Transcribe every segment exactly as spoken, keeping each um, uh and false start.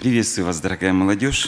Приветствую вас, дорогая молодежь.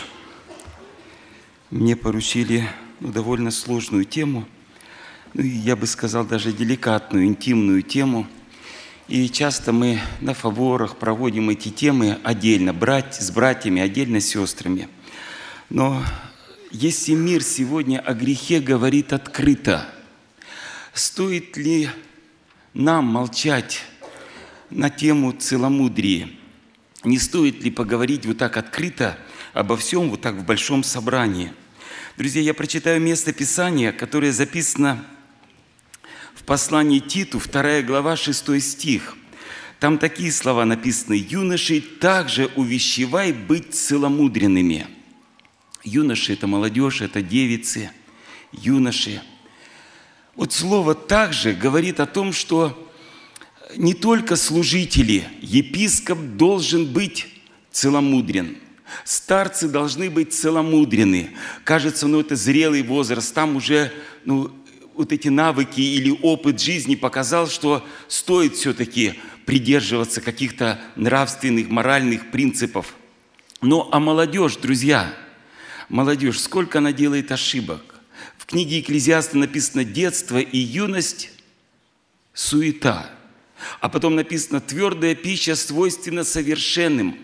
Мне поручили ну, довольно сложную тему, ну, я бы сказал, даже деликатную, интимную тему. И часто мы на фаворах проводим эти темы отдельно, брать с братьями, отдельно с сестрами. Но если мир сегодня о грехе говорит открыто, стоит ли нам молчать на тему целомудрия? Не стоит ли поговорить вот так открыто обо всем, вот так в большом собрании? Друзья, я прочитаю место Писания, которое записано в послании Титу, вторая глава, шестой стих. Там такие слова написаны: «Юношей также увещевай быть целомудренными». Юноши – это молодежь, это девицы, юноши. Вот слово «также» говорит о том, что не только служители, епископ должен быть целомудрен. Старцы должны быть целомудрены. Кажется, ну это зрелый возраст, там уже ну, вот эти навыки или опыт жизни показал, что стоит все-таки придерживаться каких-то нравственных, моральных принципов. Но а молодежь, друзья, молодежь, сколько она делает ошибок. В книге Екклезиаста написано: детство и юность – суета. А потом написано: твердая пища свойственна совершенным.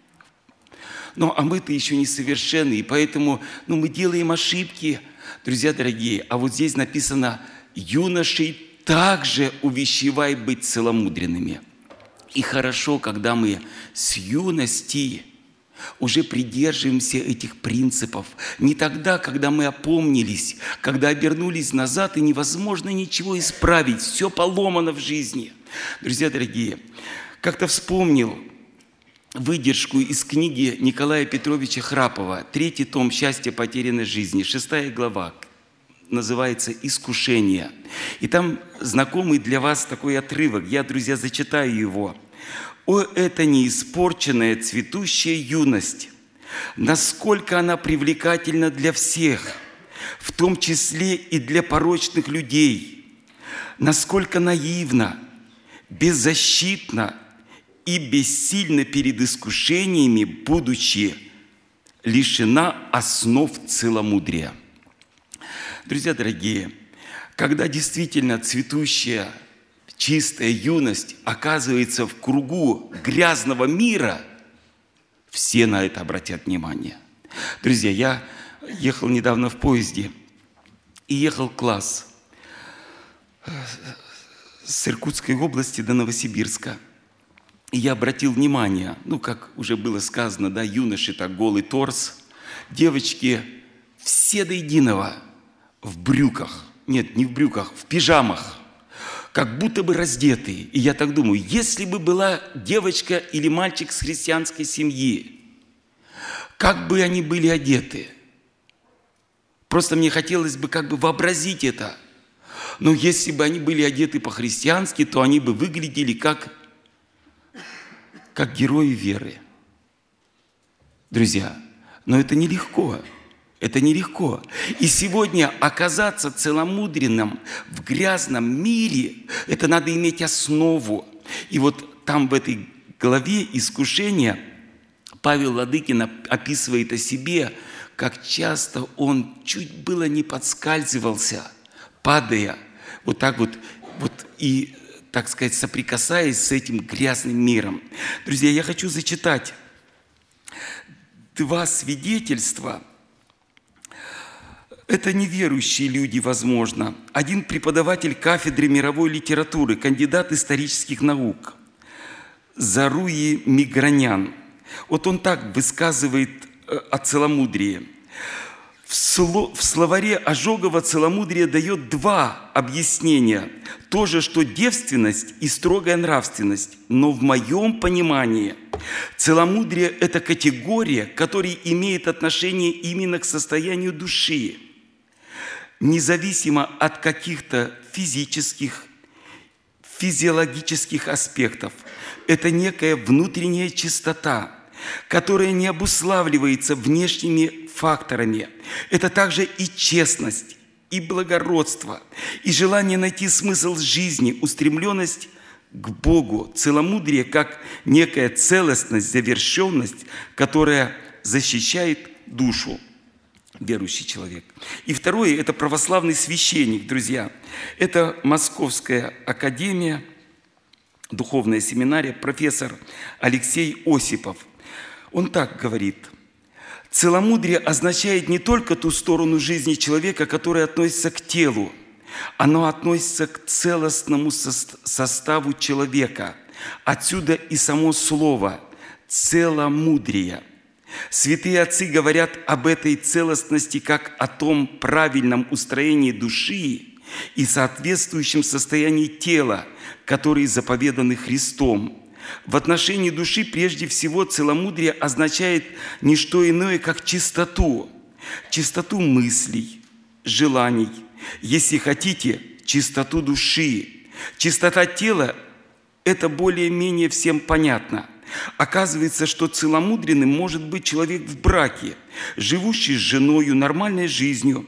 Ну, а мы-то еще не совершенны, и поэтому ну, мы делаем ошибки, друзья дорогие. А вот здесь написано: юношей также увещевай быть целомудренными. И хорошо, когда мы с юности уже придерживаемся этих принципов. Не тогда, когда мы опомнились, когда обернулись назад, и невозможно ничего исправить, все поломано в жизни. Друзья дорогие, как-то вспомнил выдержку из книги Николая Петровича Храпова, третий том «Счастье потерянной жизни», шестая глава, называется «Искушение». И там знакомый для вас такой отрывок, я, друзья, зачитаю его. «О, это неиспорченная цветущая юность! Насколько она привлекательна для всех, в том числе и для порочных людей! Насколько наивна, беззащитна и бессильна перед искушениями, будучи лишена основ целомудрия». Друзья дорогие, когда действительно цветущая, чистая юность оказывается в кругу грязного мира, все на это обратят внимание. Друзья, я ехал недавно в поезде, и ехал класс с Иркутской области до Новосибирска. И я обратил внимание, ну, как уже было сказано, да, юноши, так голый торс, девочки все до единого в брюках, нет, не в брюках, в пижамах, как будто бы раздетые. И я так думаю, если бы была девочка или мальчик с христианской семьи, как бы они были одеты? Просто мне хотелось бы как бы вообразить это. Но если бы они были одеты по-христиански, то они бы выглядели как, как герои веры. Друзья, но это нелегко. Это нелегко. И сегодня оказаться целомудренным в грязном мире, это надо иметь основу. И вот там в этой главе «Искушение» Павел Ладыкин описывает о себе, как часто он чуть было не подскальзывался, падая, вот так вот, вот и, так сказать, соприкасаясь с этим грязным миром. Друзья, я хочу зачитать два свидетельства. Это неверующие люди, возможно. Один преподаватель кафедры мировой литературы, кандидат исторических наук, Заруи Мигранян. Вот он так высказывает о целомудрии. В, сло, в словаре Ожогова целомудрие дает два объяснения. То же, что девственность и строгая нравственность. Но в моем понимании целомудрие – это категория, которая имеет отношение именно к состоянию души, независимо от каких-то физических, физиологических аспектов. Это некая внутренняя чистота, которая не обуславливается внешними факторами. Это также и честность, и благородство, и желание найти смысл жизни, устремленность к Богу. Целомудрие как некая целостность, завершенность, которая защищает душу, верующий человек. И второе – это православный священник, друзья. Это Московская академия, духовная семинария, профессор Алексей Осипов. Он так говорит: целомудрие означает не только ту сторону жизни человека, которая относится к телу, оно относится к целостному составу человека. Отсюда и само слово «целомудрие». Святые отцы говорят об этой целостности как о том правильном устроении души и соответствующем состоянии тела, которые заповеданы Христом. В отношении души прежде всего целомудрие означает не что иное, как чистоту. Чистоту мыслей, желаний, если хотите, чистоту души. Чистота тела – это более-менее всем понятно. Оказывается, что целомудренным может быть человек в браке, живущий с женою нормальной жизнью.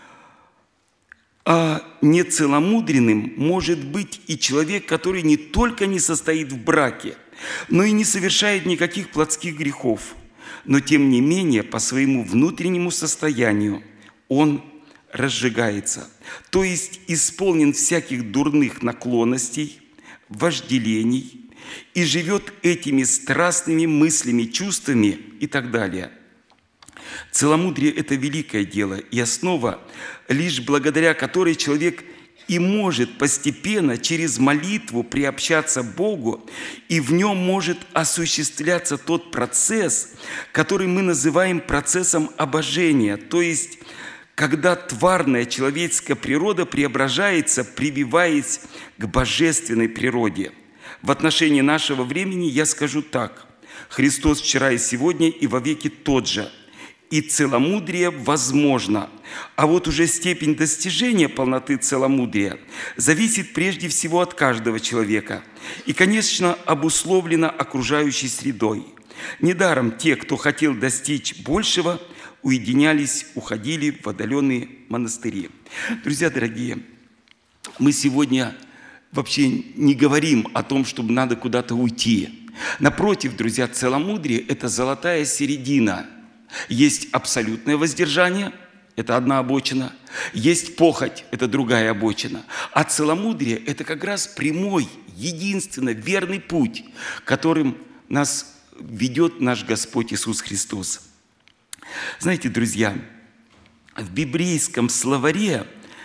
А нецеломудренным может быть и человек, который не только не состоит в браке, но и не совершает никаких плотских грехов. Но тем не менее, по своему внутреннему состоянию он разжигается, то есть исполнен всяких дурных наклонностей, вожделений и живет этими страстными мыслями, чувствами и так далее. Целомудрие – это великое дело и основа, лишь благодаря которой человек и может постепенно через молитву приобщаться к Богу, и в нем может осуществляться тот процесс, который мы называем процессом обожения, то есть когда тварная человеческая природа преображается, прививаясь к божественной природе. В отношении нашего времени я скажу так: Христос вчера и сегодня и вовеки тот же. И целомудрие возможно. А вот уже степень достижения полноты целомудрия зависит прежде всего от каждого человека и, конечно, обусловлена окружающей средой. Недаром те, кто хотел достичь большего, уединялись, уходили в отдаленные монастыри. Друзья дорогие, мы сегодня вообще не говорим о том, чтобы надо куда-то уйти. Напротив, друзья, целомудрие – это золотая середина. Есть абсолютное воздержание – это одна обочина. Есть похоть – это другая обочина. А целомудрие – это как раз прямой, единственно верный путь, которым нас ведет наш Господь Иисус Христос. Знаете, друзья, в библейском словаре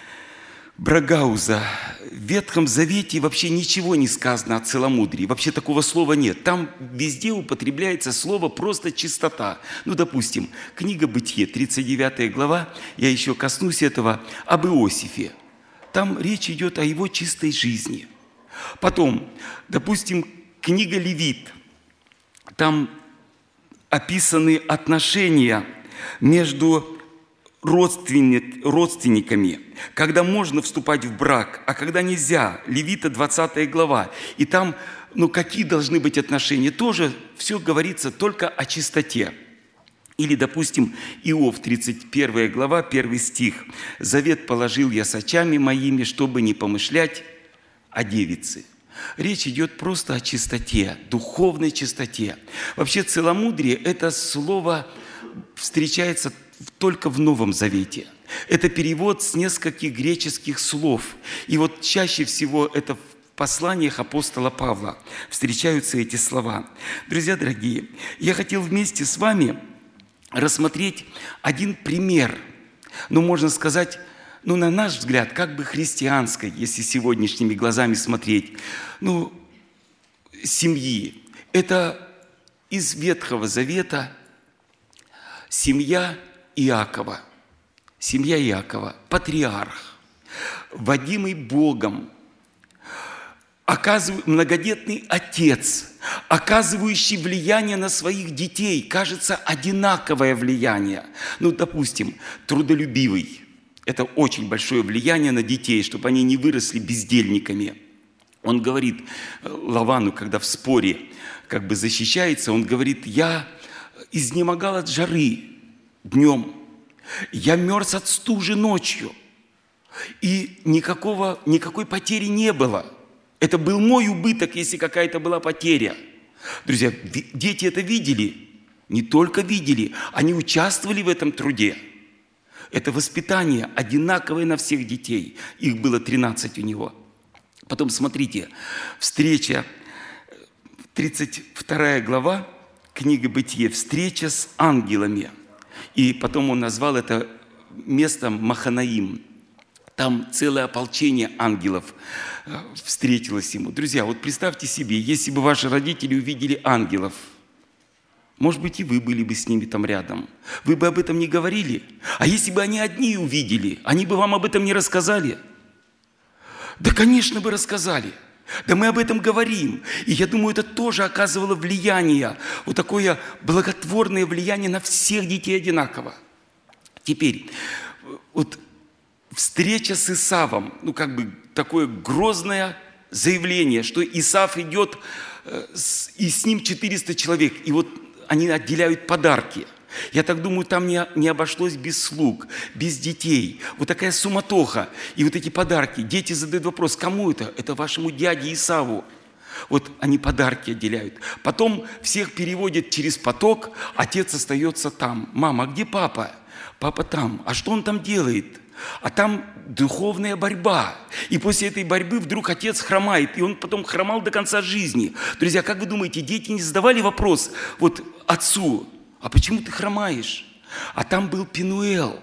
Брагауза в Ветхом Завете вообще ничего не сказано о целомудрии. Вообще такого слова нет. Там везде употребляется слово просто чистота. Ну, допустим, книга Бытие, тридцать девятая глава, я еще коснусь этого, об Иосифе. Там речь идет о его чистой жизни. Потом, допустим, книга Левит. Там описаны отношения между родственниками, когда можно вступать в брак, а когда нельзя. Левита, двадцатая глава. И там, ну, какие должны быть отношения? Тоже все говорится только о чистоте. Или, допустим, Иов, тридцать первая глава, первый стих. «Завет положил я с очами моими, чтобы не помышлять о девице». Речь идет просто о чистоте, духовной чистоте. Вообще целомудрие – это слово встречается только в Новом Завете. Это перевод с нескольких греческих слов. И вот чаще всего это в посланиях апостола Павла встречаются эти слова. Друзья дорогие, я хотел вместе с вами рассмотреть один пример, ну, можно сказать, ну, на наш взгляд, как бы христианской, если сегодняшними глазами смотреть, ну, семьи. Это из Ветхого Завета семья Иакова. Семья Иакова, патриарх, водимый Богом, оказыв... многодетный отец, оказывающий влияние на своих детей, кажется, одинаковое влияние. Ну, допустим, трудолюбивый. Это очень большое влияние на детей, чтобы они не выросли бездельниками. Он говорит Лавану, когда в споре как бы защищается, он говорит: я изнемогал от жары днем, я мерз от стужи ночью, и никакого, никакой потери не было. Это был мой убыток, если какая-то была потеря. Друзья, дети это видели. Не только видели, они участвовали в этом труде. Это воспитание одинаковое на всех детей. Их было тринадцать у него. Потом смотрите, встреча, тридцать вторая глава, книга Бытие, встреча с ангелами. И потом он назвал это местом Маханаим. Там целое ополчение ангелов встретилось ему. Друзья, вот представьте себе, если бы ваши родители увидели ангелов, может быть, и вы были бы с ними там рядом. Вы бы об этом не говорили. А если бы они одни увидели, они бы вам об этом не рассказали? Да, конечно, бы рассказали. Да мы об этом говорим. И я думаю, это тоже оказывало влияние, вот такое благотворное влияние на всех детей одинаково. Теперь, вот встреча с Исавом, ну как бы такое грозное заявление, что Исав идет, и с ним четыреста человек, и вот они отделяют подарки. Я так думаю, там не, не обошлось без слуг, без детей. Вот такая суматоха. И вот эти подарки. Дети задают вопрос, кому это? Это вашему дяде Исаву. Вот они подарки отделяют. Потом всех переводят через поток, отец остается там. Мама, а где папа? Папа там. А что он там делает? А там духовная борьба. И после этой борьбы вдруг отец хромает. И он потом хромал до конца жизни. Друзья, как вы думаете, дети не задавали вопрос вот отцу, а почему ты хромаешь? А там был Пенуэл.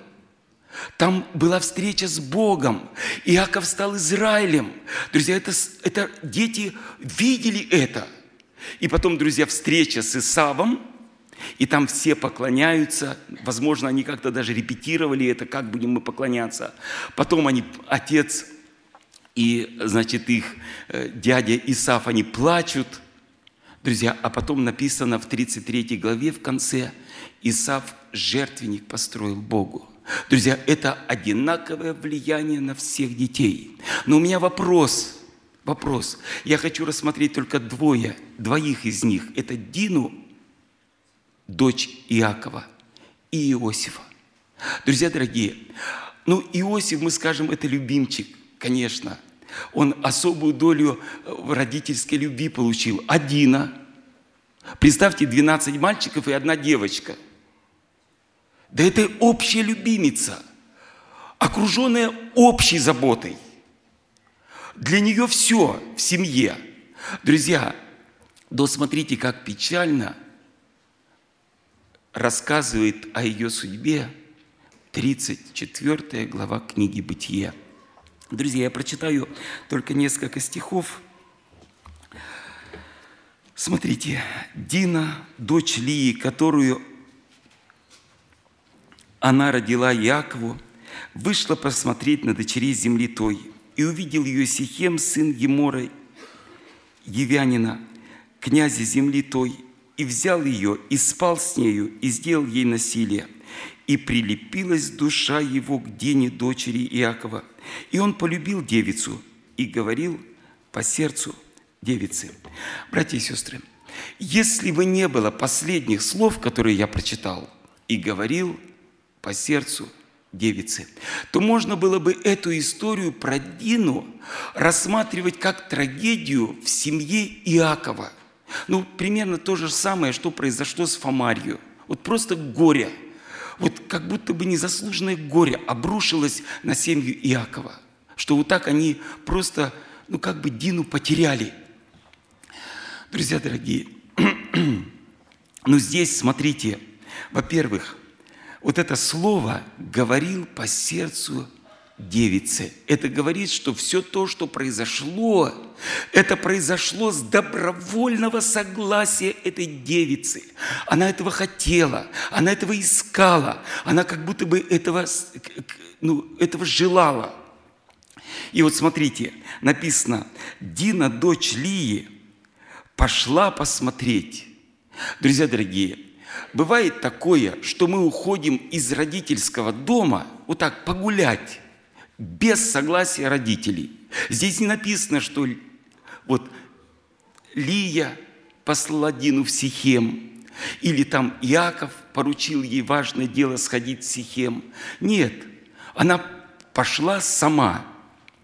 Там была встреча с Богом. Иаков стал Израилем. Друзья, это, это дети видели это. И потом, друзья, встреча с Исавом. И там все поклоняются. Возможно, они как-то даже репетировали это, как будем мы поклоняться. Потом они, отец и, значит, их э, дядя Исав, они плачут. Друзья, а потом написано в тридцать третьей главе в конце, Исав жертвенник построил Богу. Друзья, это одинаковое влияние на всех детей. Но у меня вопрос, вопрос. Я хочу рассмотреть только двое, двоих из них. Это Дину, дочь Иакова, и Иосифа. Друзья дорогие, ну Иосиф, мы скажем, это любимчик, конечно. Он особую долю родительской любви получил. А Дина? Представьте, двенадцать мальчиков и одна девочка. Да это общая любимица, окруженная общей заботой. Для нее все в семье. Друзья, да смотрите, как печально рассказывает о ее судьбе тридцать четвёртая глава книги Бытие. Друзья, я прочитаю только несколько стихов. Смотрите, Дина, дочь Лии, которую она родила Иакову, вышла посмотреть на дочерей земли той, и увидел ее Сихем, сын Емора, Евянина, князя земли той, и взял ее, и спал с нею, и сделал ей насилие. И прилепилась душа его к Дине, дочери Иакова. И он полюбил девицу и говорил по сердцу девицы. Братья и сестры, если бы не было последних слов, которые я прочитал, и говорил по сердцу девицы, то можно было бы эту историю про Дину рассматривать как трагедию в семье Иакова. Ну, примерно то же самое, что произошло с Фомарью. Вот просто горе. Вот как будто бы незаслуженное горе обрушилось на семью Иакова. Что вот так они просто, ну как бы Дину потеряли. Друзья дорогие, ну здесь, смотрите, во-первых, вот это слово «говорил по сердцу девицы». Это говорит, что все то, что произошло, это произошло с добровольного согласия этой девицы. Она этого хотела, она этого искала, она как будто бы этого, ну, этого желала. И вот смотрите, написано, Дина, дочь Лии, пошла посмотреть. Друзья дорогие, бывает такое, что мы уходим из родительского дома вот так погулять, без согласия родителей. Здесь не написано, что вот Лия послала Дину в Сихем, или там Иаков поручил ей важное дело сходить в Сихем. Нет, она пошла сама.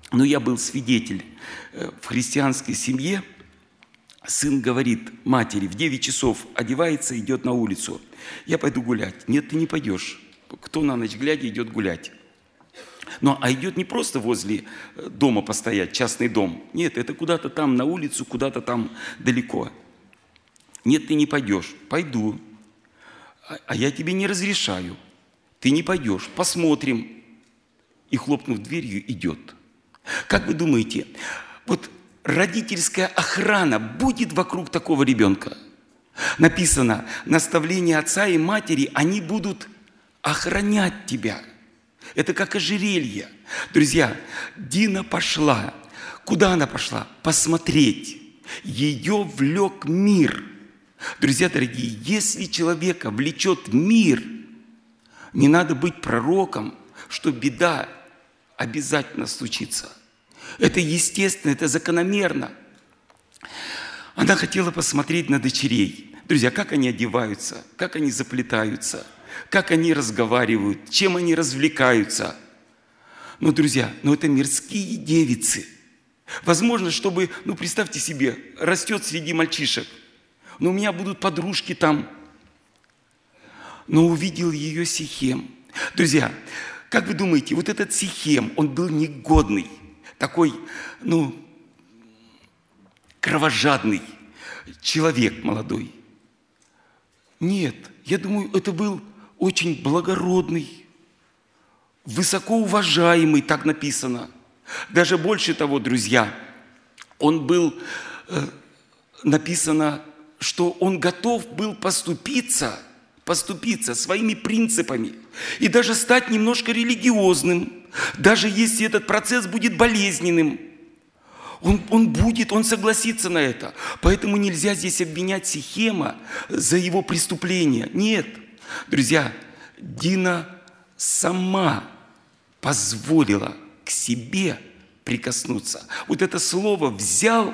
Но я был свидетель в христианской семье. Сын говорит матери, в девять часов одевается, идет на улицу. Я пойду гулять. Нет, ты не пойдешь. Кто на ночь глядя идет гулять? Ну, а идет не просто возле дома постоять, частный дом. Нет, это куда-то там на улицу, куда-то там далеко. Нет, ты не пойдешь. Пойду. А я тебе не разрешаю. Ты не пойдешь. Посмотрим. И, хлопнув дверью, идет. Как вы думаете, вот родительская охрана будет вокруг такого ребенка? Написано, наставления отца и матери, они будут охранять тебя. Это как ожерелье. Друзья, Дина пошла. Куда она пошла? Посмотреть. Ее влек мир. Друзья дорогие, если человека влечет мир, не надо быть пророком, что беда обязательно случится. Это естественно, это закономерно. Она хотела посмотреть на дочерей. Друзья, как они одеваются, как они заплетаются, как они разговаривают, чем они развлекаются. Ну, друзья, ну это мирские девицы. Возможно, чтобы, ну представьте себе, растет среди мальчишек. Но у меня будут подружки там. Но увидел ее Сихем. Друзья, как вы думаете, вот этот Сихем, он был негодный, такой, ну, кровожадный человек молодой. Нет, я думаю, это был очень благородный, высокоуважаемый, так написано. Даже больше того, друзья, он был, э, написано, что он готов был поступиться, поступиться своими принципами и даже стать немножко религиозным, даже если этот процесс будет болезненным. Он, он будет, он согласится на это. Поэтому нельзя здесь обвинять Сихема за его преступление. Нет, друзья, Дина сама позволила к себе прикоснуться. Вот это слово «взял»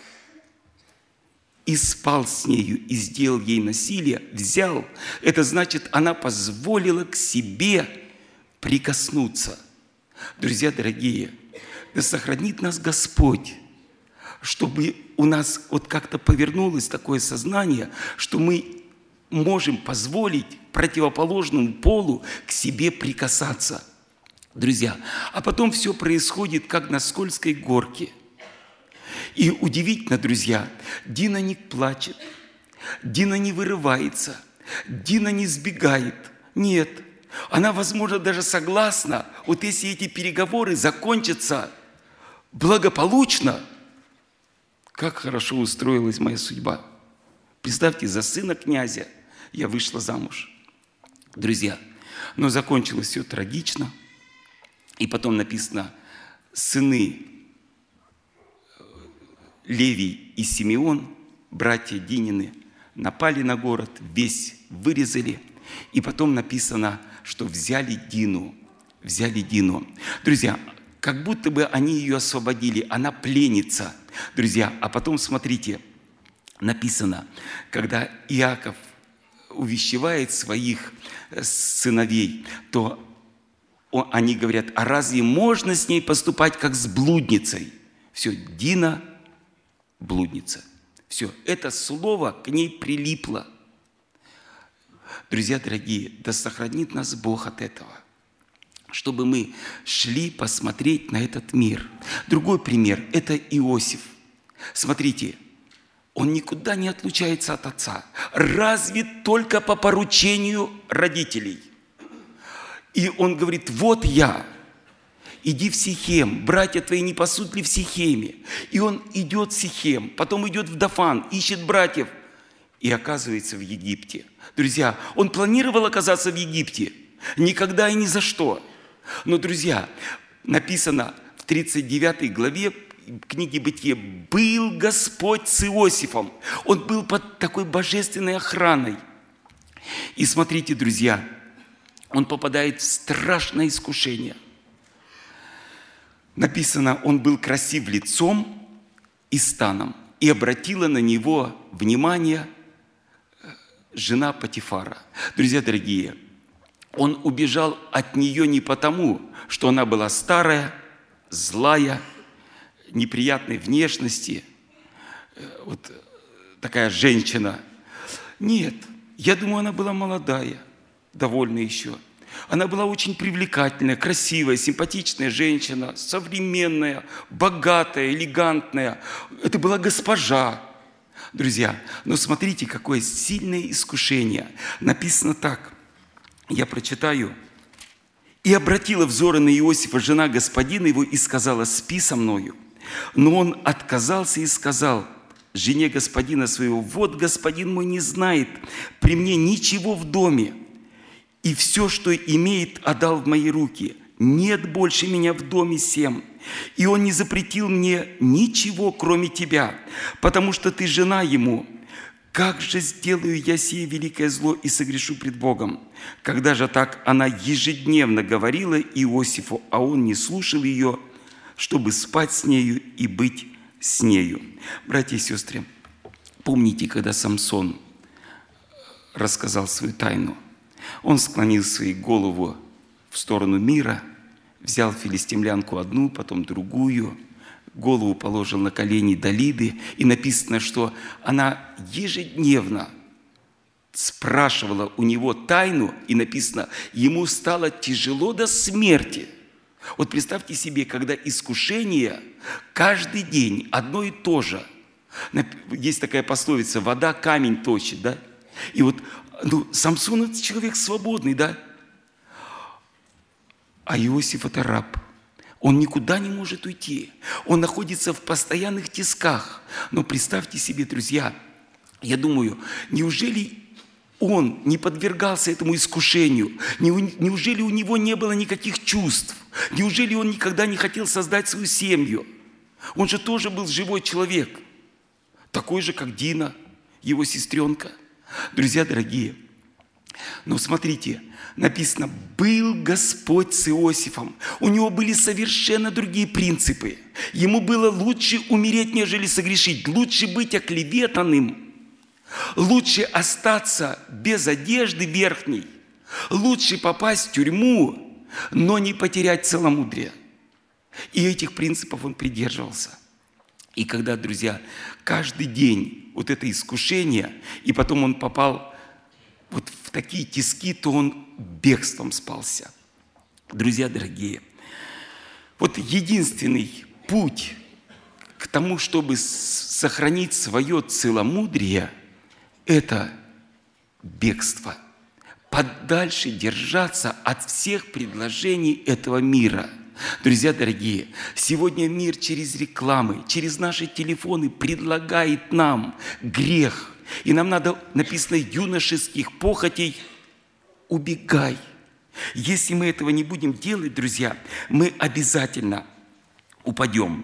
и спал с нею, и сделал ей насилие, взял. Это значит, она позволила к себе прикоснуться. Друзья дорогие, да сохранит нас Господь, чтобы у нас вот как-то повернулось такое сознание, что мы можем позволить противоположному полу к себе прикасаться. Друзья, а потом все происходит, как на скользкой горке. И удивительно, друзья, Дина не плачет, Дина не вырывается, Дина не сбегает. Нет, она, возможно, даже согласна, вот если эти переговоры закончатся благополучно, как хорошо устроилась моя судьба. Представьте, за сына князя я вышла замуж. Друзья, но закончилось все трагично. И потом написано, сыны Левий и Симеон, братья Динины, напали на город, весь вырезали. И потом написано, что взяли Дину, взяли Дину. Друзья, как будто бы они ее освободили, она пленница. Друзья, а потом смотрите, написано, когда Иаков увещевает своих сыновей, то они говорят, а разве можно с ней поступать, как с блудницей? Все, Дина – блудница. Все, это слово к ней прилипло. Друзья дорогие, да сохранит нас Бог от этого, чтобы мы шли посмотреть на этот мир. Другой пример – это Иосиф. Смотрите, он никуда не отлучается от отца, разве только по поручению родителей. И он говорит, вот я, иди в Сихем, братья твои не пасут ли в Сихеме? И он идет в Сихем, потом идет в Дофан, ищет братьев и оказывается в Египте. Друзья, он планировал оказаться в Египте, никогда и ни за что. Но, друзья, написано в тридцать девятой главе книги Бытия, был Господь с Иосифом. Он был под такой божественной охраной. И смотрите, друзья, он попадает в страшное искушение. Написано, он был красив лицом и станом, и обратила на него внимание жена Потифара. Друзья дорогие, он убежал от нее не потому, что она была старая, злая, неприятной внешности, вот такая женщина. Нет, я думаю, она была молодая, довольно еще. Она была очень привлекательная, красивая, симпатичная женщина, современная, богатая, элегантная. Это была госпожа. Друзья, но смотрите, какое сильное искушение. Написано так, я прочитаю. «И обратила взоры на Иосифа жена господина его и сказала: спи со мною. Но он отказался и сказал жене господина своего: вот господин мой не знает при мне ничего в доме, и все, что имеет, отдал в мои руки. Нет больше меня в доме сем. И он не запретил мне ничего, кроме тебя, потому что ты жена ему. Как же сделаю я сие великое зло и согрешу пред Богом? Когда же так она ежедневно говорила Иосифу, а он не слушал ее, чтобы спать с нею и быть с нею». Братья и сестры, помните, когда Самсон рассказал свою тайну? Он склонил свою голову в сторону мира, взял филистимлянку одну, потом другую, голову положил на колени Далиды, и написано, что она ежедневно спрашивала у него тайну, и написано, ему стало тяжело до смерти. Вот представьте себе, когда искушение каждый день одно и то же. Есть такая пословица: вода камень точит, да? И вот ну, Самсон – это человек свободный, да? А Иосиф – это раб. Он никуда не может уйти. Он находится в постоянных тисках. Но представьте себе, друзья, я думаю, неужели он не подвергался этому искушению? Неужели у него не было никаких чувств? Неужели он никогда не хотел создать свою семью? Он же тоже был живой человек, такой же, как Дина, его сестренка. Друзья дорогие, но смотрите, написано, был Господь с Иосифом. У него были совершенно другие принципы. Ему было лучше умереть, нежели согрешить. Лучше быть оклеветанным. Лучше остаться без одежды верхней. Лучше попасть в тюрьму, но не потерять целомудрие. И этих принципов он придерживался. И когда, друзья, каждый день вот это искушение, и потом он попал вот в такие тиски, то он бегством спался. Друзья дорогие, вот единственный путь к тому, чтобы сохранить свое целомудрие, это бегство. Подальше держаться от всех предложений этого мира. Друзья дорогие, сегодня мир через рекламы, через наши телефоны предлагает нам грех. И нам надо, написано, юношеских похотей убегай. Если мы этого не будем делать, друзья, мы обязательно упадем.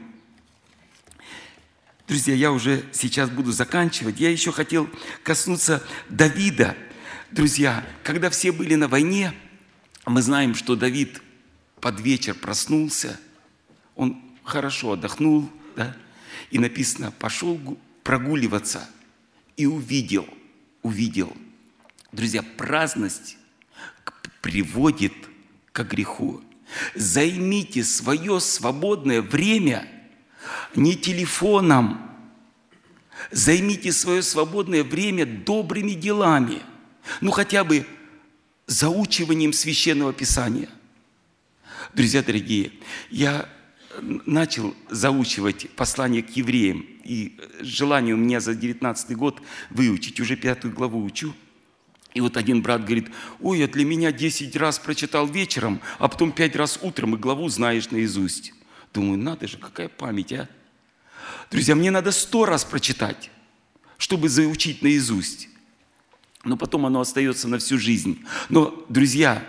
Друзья, я уже сейчас буду заканчивать. Я еще хотел коснуться Давида. Друзья, когда все были на войне, мы знаем, что Давид под вечер проснулся, он хорошо отдохнул, да? И написано, пошел прогуливаться и увидел, увидел. Друзья, праздность приводит к греху. Займите свое свободное время не телефоном, займите свое свободное время добрыми делами, ну хотя бы заучиванием Священного Писания. Друзья дорогие, я начал заучивать послание к евреям, и желание у меня за девятнадцатый год выучить, уже пятую главу учу. И вот один брат говорит, ой, я для меня десять раз прочитал вечером, а потом пять раз утром, и главу знаешь наизусть. Думаю, надо же, какая память, а? Друзья, мне надо сто раз прочитать, чтобы заучить наизусть. Но потом оно остается на всю жизнь. Но, друзья,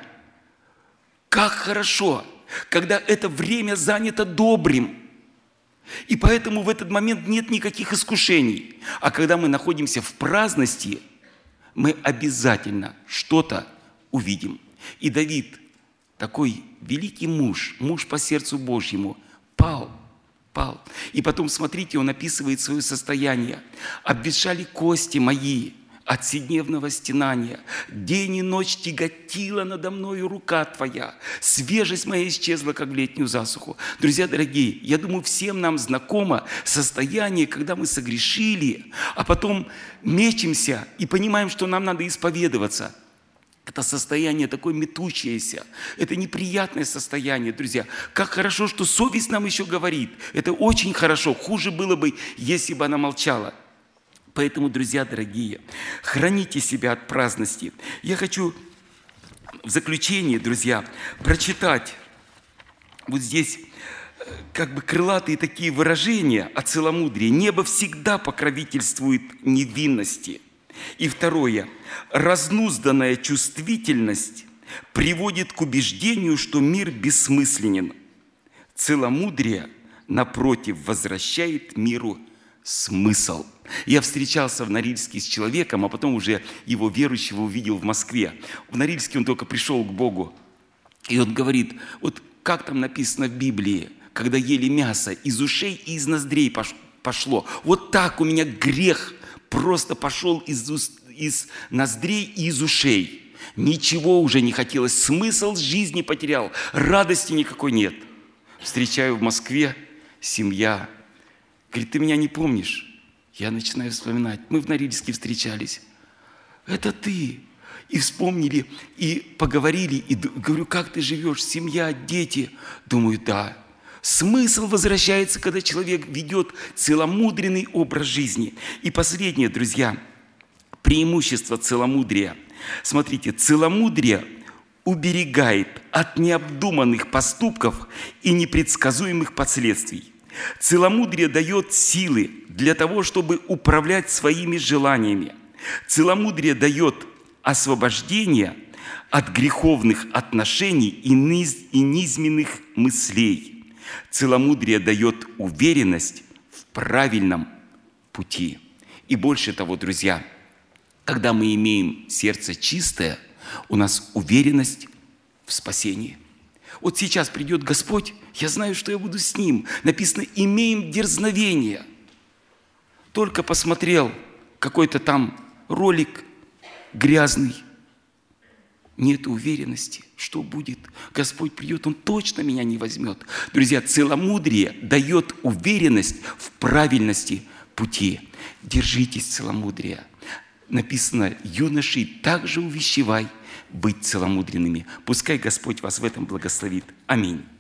как хорошо, когда это время занято добрым. И поэтому в этот момент нет никаких искушений. А когда мы находимся в праздности, мы обязательно что-то увидим. И Давид, такой великий муж, муж по сердцу Божьему, пал, пал. И потом, смотрите, он описывает свое состояние. «Обветшали кости мои от вседневного стенания. День и ночь тяготила надо мною рука Твоя. Свежесть моя исчезла, как в летнюю засуху. Друзья дорогие, я думаю, всем нам знакомо состояние, когда мы согрешили, а потом мечемся и понимаем, что нам надо исповедоваться. Это состояние такое метущееся. Это неприятное состояние, друзья. Как хорошо, что совесть нам еще говорит. Это очень хорошо. Хуже было бы, если бы она молчала. Поэтому, друзья дорогие, храните себя от праздности. Я хочу в заключение, друзья, прочитать вот здесь как бы крылатые такие выражения о целомудрии. Небо всегда покровительствует невинности. И второе. Разнузданная чувствительность приводит к убеждению, что мир бессмысленен. Целомудрие, напротив, возвращает миру смысл. Я встречался в Норильске с человеком, а потом уже его верующего увидел в Москве. В Норильске он только пришел к Богу. И он говорит, вот как там написано в Библии, когда ели мясо, из ушей и из ноздрей пошло. Вот так у меня грех просто пошел из, уст, из ноздрей и из ушей. Ничего уже не хотелось, смысл жизни потерял, радости никакой нет. Встречаю в Москве, семья. Говорит, ты меня не помнишь? Я начинаю вспоминать. Мы в Норильске встречались. Это ты. И вспомнили, и поговорили, и говорю, как ты живешь, семья, дети? Думаю, да. Смысл возвращается, когда человек ведет целомудренный образ жизни. И последнее, друзья, преимущество целомудрия. Смотрите, целомудрие уберегает от необдуманных поступков и непредсказуемых последствий. Целомудрие дает силы для того, чтобы управлять своими желаниями. Целомудрие дает освобождение от греховных отношений и, низ, и низменных мыслей. Целомудрие дает уверенность в правильном пути. И больше того, друзья, когда мы имеем сердце чистое, у нас уверенность в спасении. Вот сейчас придет Господь, я знаю, что я буду с Ним. Написано, имеем дерзновение. Только посмотрел какой-то там ролик грязный. Нет уверенности, что будет. Господь придет, Он точно меня не возьмет. Друзья, целомудрие дает уверенность в правильности пути. Держитесь целомудрия. Написано, юноши, также увещевай быть целомудренными. Пускай Господь вас в этом благословит. Аминь.